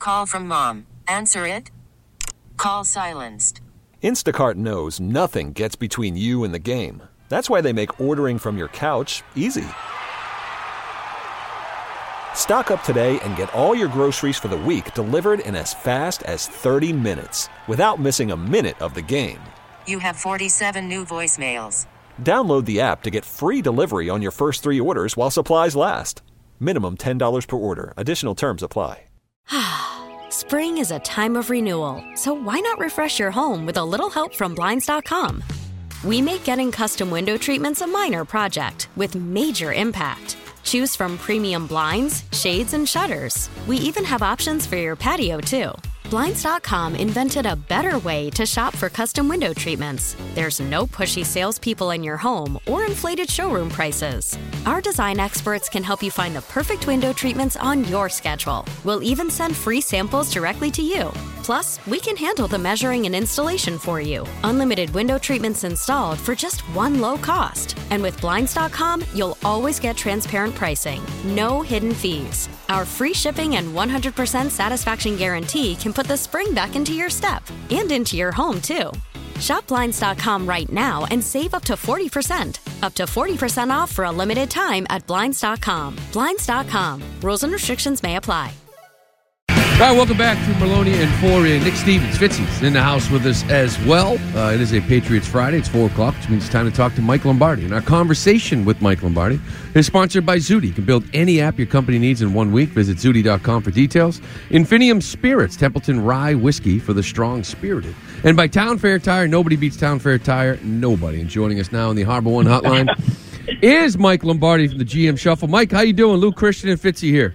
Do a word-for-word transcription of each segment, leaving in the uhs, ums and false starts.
Call from mom. Answer it. Call silenced. Instacart knows nothing gets between you and the game. That's why they make ordering from your couch easy. Stock up today and get all your groceries for the week delivered in as fast as thirty minutes without missing a minute of the game. You have forty-seven new voicemails. Download the app to get free delivery on your first three orders while supplies last. Minimum ten dollars per order. Additional terms apply. Spring is a time of renewal, so why not refresh your home with a little help from Blinds dot com? We make getting custom window treatments a minor project with major impact. Choose from premium blinds, shades, and shutters. We even have options for your patio, too. Blinds dot com invented a better way to shop for custom window treatments. There's no pushy salespeople in your home or inflated showroom prices. Our design experts can help you find the perfect window treatments on your schedule. We'll even send free samples directly to you. Plus, we can handle the measuring and installation for you. Unlimited window treatments installed for just one low cost. And with Blinds dot com, you'll always get transparent pricing. No hidden fees. Our free shipping and one hundred percent satisfaction guarantee can put the spring back into your step and into your home, too. Shop Blinds dot com right now and save up to forty percent. Up to forty percent off for a limited time at Blinds dot com. Blinds dot com. Rules and restrictions may apply. All right, welcome back to Maloney and Fauria. Nick Stevens, Fitzy's in the house with us as well. Uh, it is a Patriots Friday. It's four o'clock, which means it's time to talk to Mike Lombardi. And our conversation with Mike Lombardi is sponsored by Zudi. You can build any app your company needs in one week. Visit Zudi dot com for details. Infinium Spirits, Templeton Rye Whiskey for the strong-spirited. And by Town Fair Tire. Nobody beats Town Fair Tire. Nobody. And joining us now on the Harbor One Hotline is Mike Lombardi from the G M Shuffle. Mike, how you doing? Lou Christian and Fitzy here.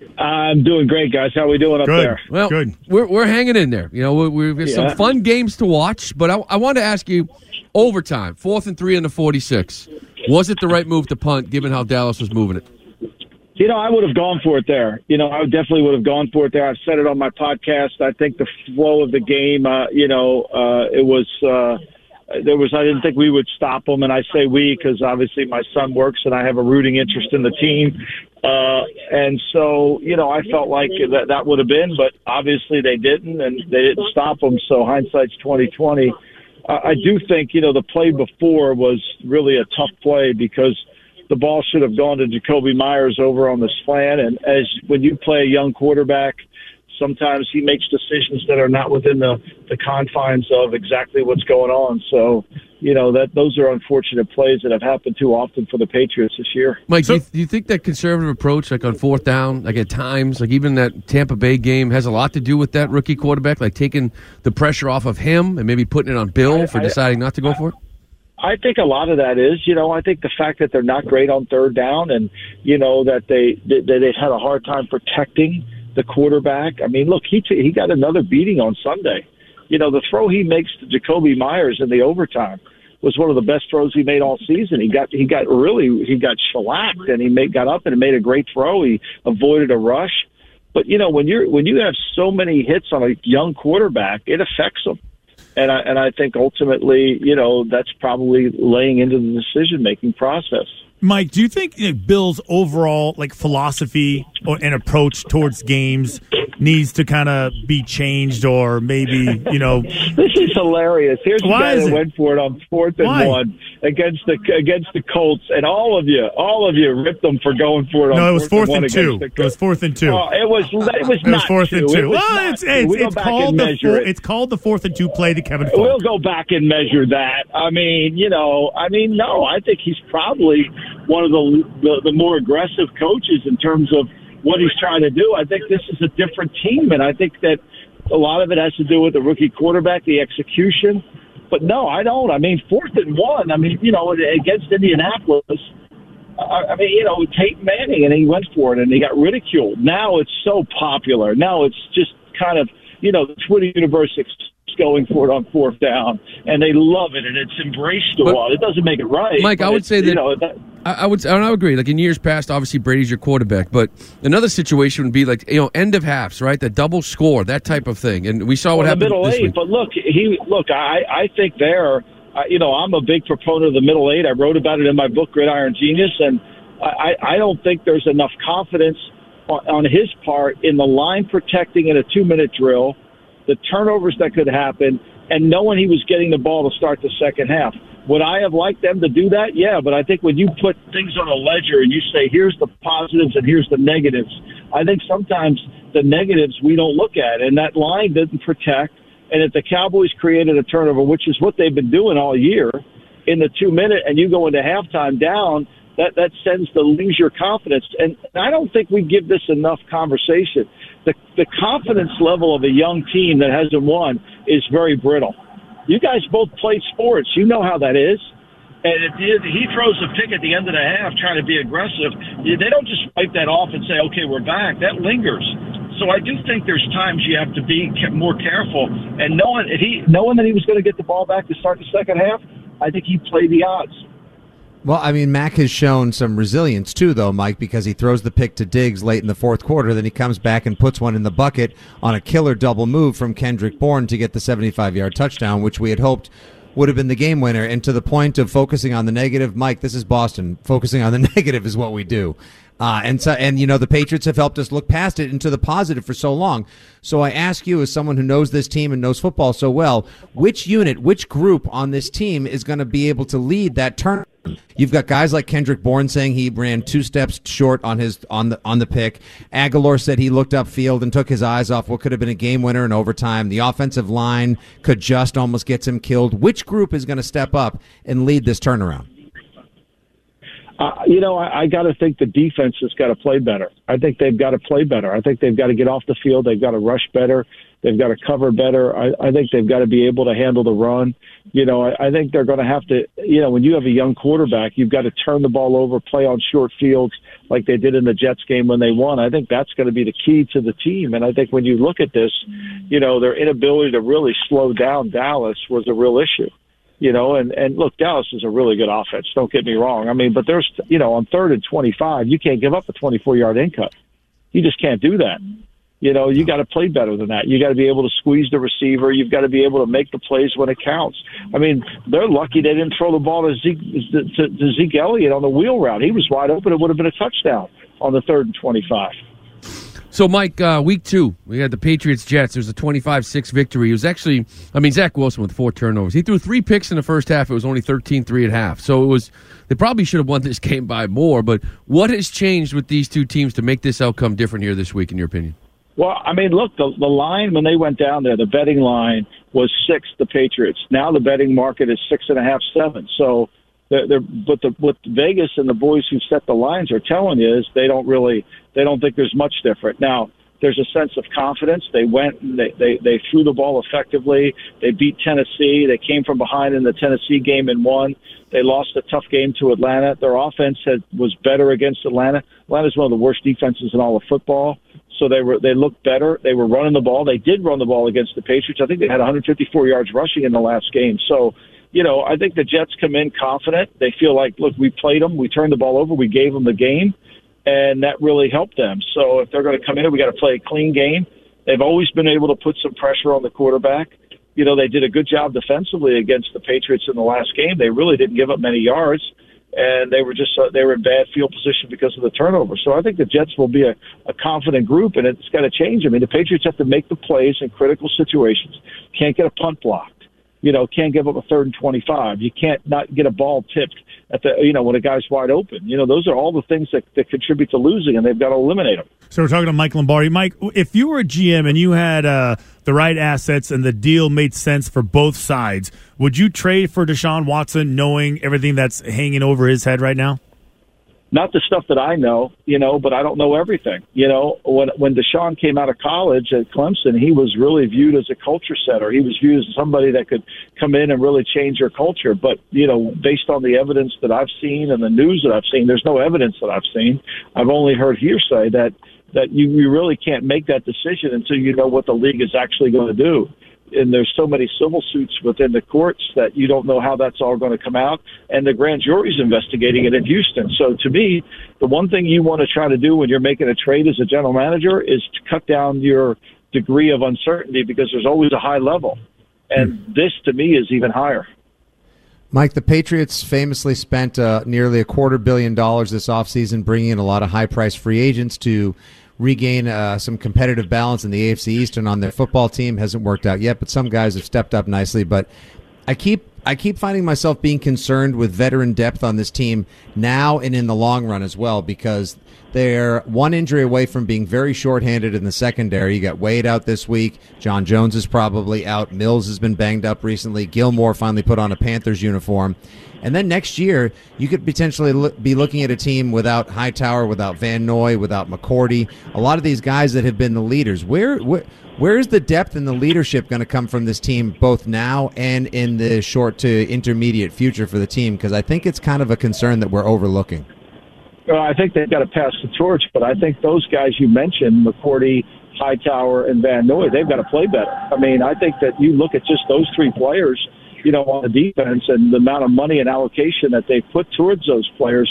I'm doing great, guys. How are we doing up Good. there? Well, Good. We're we're hanging in there. You know, we, we've got Yeah. some fun games to watch, but I, I want to ask you, overtime, fourth and three in the forty-six. Was it the right move to punt, given how Dallas was moving it? You know, I would have gone for it there. You know, I definitely would have gone for it there. I've said it on my podcast. I think the flow of the game, uh, you know, uh, it was uh, there was. I didn't think we would stop them, and I say we because obviously my son works and I have a rooting interest in the team. Uh, and so, you know, I felt like that, that would have been, but obviously they didn't, and they didn't stop them. So hindsight's twenty twenty. Uh, I do think, you know, the play before was really a tough play because the ball should have gone to Jacoby Myers over on the slant. And as when you play a young quarterback, sometimes he makes decisions that are not within the, the confines of exactly what's going on. So, you know, that those are unfortunate plays that have happened too often for the Patriots this year. Mike, So- do, you, do you think that conservative approach, like on fourth down, like at times, like even that Tampa Bay game, has a lot to do with that rookie quarterback, like taking the pressure off of him and maybe putting it on Bill I- for I- deciding not to go for it? I think a lot of that is, you know, I think the fact that they're not great on third down and, you know, that they that they've had a hard time protecting the quarterback. I mean, look, he t- he got another beating on Sunday. You know, the throw he makes to Jacoby Myers in the overtime was one of the best throws he made all season. He got he got really he got shellacked, and he made, got up and made a great throw. He avoided a rush. But you know, when you're when you have so many hits on a young quarterback, it affects them. And I and I think ultimately, you know, that's probably laying into the decision making process. Mike, do you think you know, Bill's overall like philosophy or, and approach towards games needs to kind of be changed, or maybe you know? This is hilarious. Here's the Why guy is that it? went for it on fourth and Why? one against the against the Colts, and all of you, all of you ripped them for going for it. on No, it was fourth and, and one two. against It the was fourth and two. Oh, it was it was It was not fourth two. and It two. was Well, not it's two. it's, We go it's back called and the measure four, it. it's called the fourth and two play to Kevin Falk. We'll go back and measure that. I mean, you know, I mean, no, I think he's probably one of the, the the more aggressive coaches in terms of what he's trying to do. I think this is a different team, and I think that a lot of it has to do with the rookie quarterback, the execution. But no, I don't. I mean, fourth and one. I mean, you know, against Indianapolis. I mean, you know, Peyton Manning, and he went for it, and he got ridiculed. Now it's so popular. Now it's just kind of, you know, the Twitter universe is going for it on fourth down, and they love it, and it's embraced a But- lot. It doesn't make it right. Mike, but I would it's, say you that- know, that I, I would, and I would agree. Like in years past, obviously Brady's your quarterback, but another situation would be like you know end of halves, right? The double score, that type of thing. And we saw what well, the happened middle this eight. week. But look, he look. I I think there. Uh, you know, I'm a big proponent of the middle eight. I wrote about it in my book, Gridiron Genius, and I I don't think there's enough confidence on, on his part in the line protecting in a two-minute drill, the turnovers that could happen, and knowing he was getting the ball to start the second half. Would I have liked them to do that? Yeah, but I think when you put things on a ledger and you say, here's the positives and here's the negatives, I think sometimes the negatives we don't look at, and that line didn't protect. And if the Cowboys created a turnover, which is what they've been doing all year, in the two-minute, and you go into halftime down, that, that sends to lose your confidence. And I don't think we give this enough conversation. The, the confidence level of a young team that hasn't won is very brittle. You guys both played sports. You know how that is. And if he throws a pick at the end of the half trying to be aggressive, they don't just wipe that off and say, okay, we're back. That lingers. So I do think there's times you have to be more careful. And knowing, if he, knowing that he was going to get the ball back to start the second half, I think he played the odds. Well, I mean, Mac has shown some resilience, too, though, Mike, because he throws the pick to Diggs late in the fourth quarter. Then he comes back and puts one in the bucket on a killer double move from Kendrick Bourne to get the seventy-five-yard touchdown, which we had hoped would have been the game winner. And to the point of focusing on the negative, Mike, this is Boston. Focusing on the negative is what we do. Uh, and so, and you know, the Patriots have helped us look past it into the positive for so long. So I ask you, as someone who knows this team and knows football so well, which unit, which group on this team is going to be able to lead that turn? You've got guys like Kendrick Bourne saying he ran two steps short on his on the on the pick. Aguilar said he looked upfield and took his eyes off what could have been a game winner in overtime. The offensive line could just almost get him killed. Which group is going to step up and lead this turnaround? Uh, you know, I, I got to think the defense has got to play better. I think they've got to play better. I think they've got to get off the field. They've got to rush better. They've got to cover better. I, I think they've got to be able to handle the run. You know, I, I think they're going to have to, you know, when you have a young quarterback, you've got to turn the ball over, play on short fields like they did in the Jets game when they won. I think that's going to be the key to the team. And I think when you look at this, you know, their inability to really slow down Dallas was a real issue. You know, and, and look, Dallas is a really good offense. Don't get me wrong. I mean, but there's, you know, on third and twenty-five, you can't give up a twenty-four-yard in cut. You just can't do that. You know, you got to play better than that. You got to be able to squeeze the receiver. You've got to be able to make the plays when it counts. I mean, they're lucky they didn't throw the ball to Zeke, to, to Zeke Elliott on the wheel route. He was wide open. It would have been a touchdown on the third and twenty-five. So, Mike, uh, week two, we had the Patriots-Jets. There was a twenty-five six victory. It was actually, I mean, Zach Wilson with four turnovers. He threw three picks in the first half. It was only thirteen three at half. So it was, they probably should have won this game by more. But what has changed with these two teams to make this outcome different here this week, in your opinion? Well, I mean, look, the, the line when they went down there, the betting line was six, the Patriots. Now the betting market is six and a half, seven. So, they're, they're, but the, what Vegas and the boys who set the lines are telling you is they don't really, they don't think there's much different. Now, there's a sense of confidence. They went and they, they, they threw the ball effectively. They beat Tennessee. They came from behind in the Tennessee game and won. They lost a tough game to Atlanta. Their offense had, was better against Atlanta. Atlanta's one of the worst defenses in all of football. So they were they looked better. They were running the ball. They did run the ball against the Patriots. I think they had one hundred fifty-four yards rushing in the last game. So, you know, I think the Jets come in confident. They feel like, look, we played them. We turned the ball over. We gave them the game. And that really helped them. So if they're going to come in, we got to play a clean game. They've always been able to put some pressure on the quarterback. You know, they did a good job defensively against the Patriots in the last game. They really didn't give up many yards, and they were just uh, they were in bad field position because of the turnover. So I think the Jets will be a, a confident group, and it's got to change. I mean, the Patriots have to make the plays in critical situations. Can't get a punt blocked. You know, can't give up a third and twenty-five. You can't not get a ball tipped at the, you know, when a guy's wide open. You know, those are all the things that, that contribute to losing, and they've got to eliminate them. So we're talking to Mike Lombardi. Mike, if you were a G M and you had uh, the right assets and the deal made sense for both sides, would you trade for Deshaun Watson knowing everything that's hanging over his head right now? Not the stuff that I know, you know, but I don't know everything. You know, when when Deshaun came out of college at Clemson, he was really viewed as a culture setter. He was viewed as somebody that could come in and really change your culture. But, you know, based on the evidence that I've seen and the news that I've seen, there's no evidence that I've seen. I've only heard hearsay that, that you, you really can't make that decision until you know what the league is actually going to do. And there's so many civil suits within the courts that you don't know how that's all going to come out. And the grand jury's investigating it in Houston. So to me, the one thing you want to try to do when you're making a trade as a general manager is to cut down your degree of uncertainty, because there's always a high level. And this, to me, is even higher. Mike, the Patriots famously spent uh, nearly a quarter billion dollars this offseason, bringing in a lot of high-priced free agents to regain uh, some competitive balance in the A F C East and on their football team. Hasn't worked out yet, but some guys have stepped up nicely. But I keep I keep finding myself being concerned with veteran depth on this team now and in the long run as well, because they're one injury away from being very shorthanded in the secondary. You got Wade out this week. John Jones is probably out. Mills has been banged up recently. Gilmore finally put on a Panthers uniform. And then next year, you could potentially look, be looking at a team without Hightower, without Van Noy, without McCourty. A lot of these guys that have been the leaders. Where, where, where is the depth and the leadership going to come from this team, both now and in the short to intermediate future for the team? Because I think it's kind of a concern that we're overlooking. Well, I think they've got to pass the torch, but I think those guys you mentioned, McCourty, Hightower, and Van Noy, they've got to play better. I mean, I think that you look at just those three players, you know, on the defense and the amount of money and allocation that they put towards those players.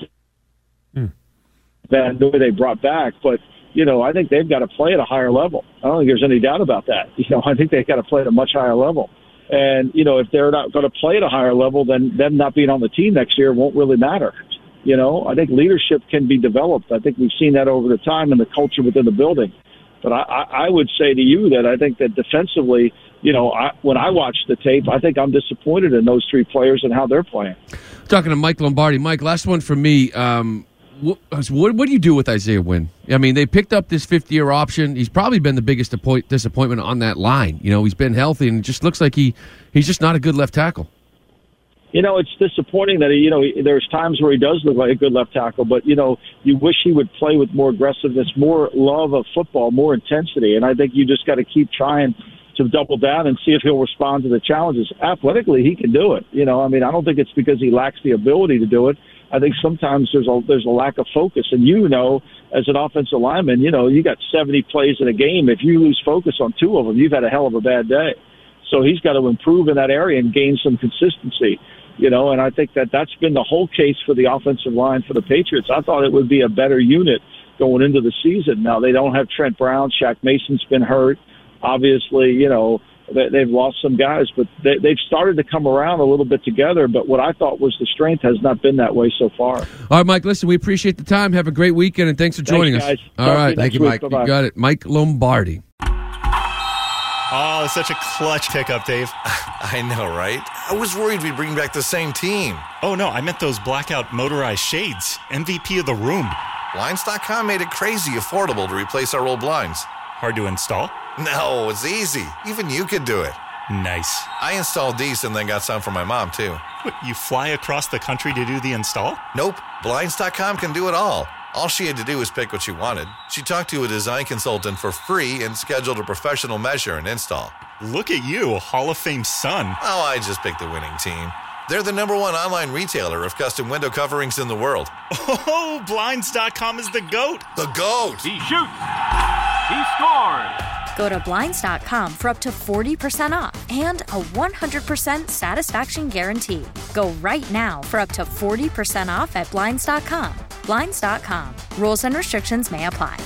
Hmm. Van Noy they brought back, but, you know, I think they've got to play at a higher level. I don't think there's any doubt about that. You know, I think they've got to play at a much higher level. And, you know, if they're not going to play at a higher level, then them not being on the team next year won't really matter. You know, I think leadership can be developed. I think we've seen that over the time and the culture within the building. But I, I, I would say to you that I think that defensively, you know, I, when I watch the tape, I think I'm disappointed in those three players and how they're playing. Talking to Mike Lombardi. Mike, last one for me. Um, what, what, what do you do with Isaiah Wynn? I mean, they picked up this fifth-year option. He's probably been the biggest disappointment on that line. You know, he's been healthy, and it just looks like he he's just not a good left tackle. You know, it's disappointing that, he, you know, there's times where he does look like a good left tackle, but, you know, you wish he would play with more aggressiveness, more love of football, more intensity. And I think you just got to keep trying to double down and see if he'll respond to the challenges. Athletically, he can do it. You know, I mean, I don't think it's because he lacks the ability to do it. I think sometimes there's a, there's a lack of focus. And, you know, as an offensive lineman, you know, you got seventy plays in a game. If you lose focus on two of them, you've had a hell of a bad day. So he's got to improve in that area and gain some consistency. You know, and I think that that's been the whole case for the offensive line for the Patriots. I thought it would be a better unit going into the season. Now, they don't have Trent Brown. Shaq Mason's been hurt. Obviously, you know, they, they've lost some guys, but they, they've started to come around a little bit together. But what I thought was the strength has not been that way so far. All right, Mike, listen, we appreciate the time. Have a great weekend, and thanks for joining thanks, us. Guys. All right. Thank you, Mike. You got it. Mike Lombardi. Oh, such a clutch pickup, Dave. I know, right? I was worried we'd bring back the same team. Oh, no, I meant those blackout motorized shades. M V P of the room. Blinds dot com made it crazy affordable to replace our old blinds. Hard to install? No, it's easy. Even you could do it. Nice. I installed these and then got some for my mom, too. What, you fly across the country to do the install? Nope. Blinds dot com can do it all. All she had to do was pick what she wanted. She talked to a design consultant for free and scheduled a professional measure and install. Look at you, Hall of Fame son. Oh, I just picked the winning team. They're the number one online retailer of custom window coverings in the world. Oh, Blinds dot com is the GOAT. The GOAT! He shoots. He scores. Go to Blinds dot com for up to forty percent off and a one hundred percent satisfaction guarantee. Go right now for up to forty percent off at Blinds dot com. Blinds dot com. Rules and restrictions may apply.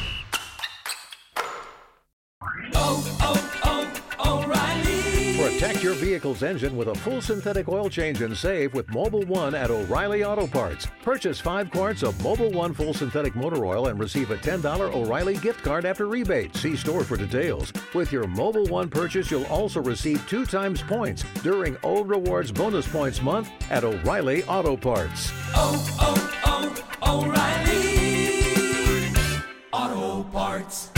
Oh, oh, oh, O'Reilly. Protect your vehicle's engine with a full synthetic oil change and save with Mobil one at O'Reilly Auto Parts. Purchase five quarts of Mobil one full synthetic motor oil and receive a ten dollars O'Reilly gift card after rebate. See store for details. With your Mobil one purchase, you'll also receive two times points during O Rewards Bonus Points Month at O'Reilly Auto Parts. Oh, oh, oh, O'Reilly Auto Parts.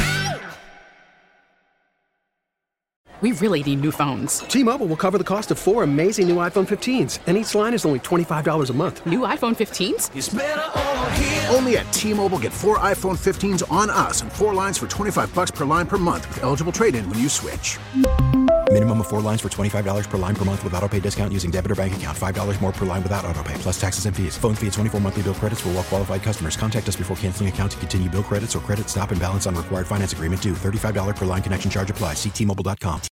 We really need new phones. T-Mobile will cover the cost of four amazing new iPhone fifteens, and each line is only twenty-five dollars a month. New iPhone fifteens? It's better over here. Only at T-Mobile, get four iPhone fifteens on us and four lines for twenty-five dollars per line per month with eligible trade-in when you switch. Minimum of four lines for twenty-five dollars per line per month with autopay discount using debit or bank account. five dollars more per line without autopay, plus taxes and fees. Phone fee at twenty-four monthly bill credits for well-qualified customers. Contact us before canceling account to continue bill credits or credit stop and balance on required finance agreement due. thirty-five dollars per line connection charge applies. See T Mobile dot com.